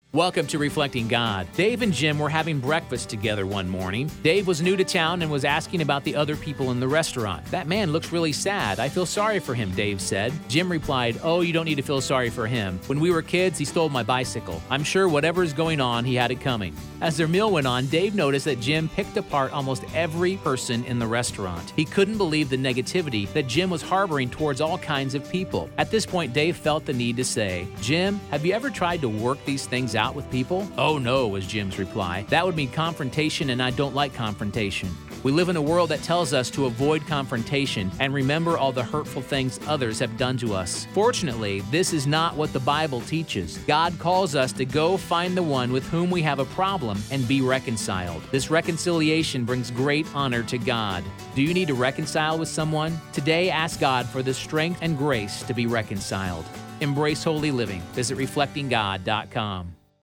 Welcome to Reflecting God. Dave and Jim were having breakfast together one morning. Dave was new to town and was asking about the other people in the restaurant. "That man looks really sad. I feel sorry for him," Dave said. Jim replied, "Oh, you don't need to feel sorry for him. When we were kids, he stole my bicycle. I'm sure whatever is going on, he had it coming." As their meal went on, Dave noticed that Jim picked apart almost every person in the restaurant. He couldn't believe the negativity that Jim was harboring towards all kinds of people. At this point, Dave felt the need to say, "Jim, have you ever tried to work these things out with people?" "Oh no," was Jim's reply. "That would mean confrontation, and I don't like confrontation." We live in a world that tells us to avoid confrontation and remember all the hurtful things others have done to us. Fortunately, this is not what the Bible teaches. God calls us to go find the one with whom we have a problem and be reconciled. This reconciliation brings great honor to God. Do you need to reconcile with someone? Today, ask God for the strength and grace to be reconciled. Embrace holy living. Visit reflectinggod.com.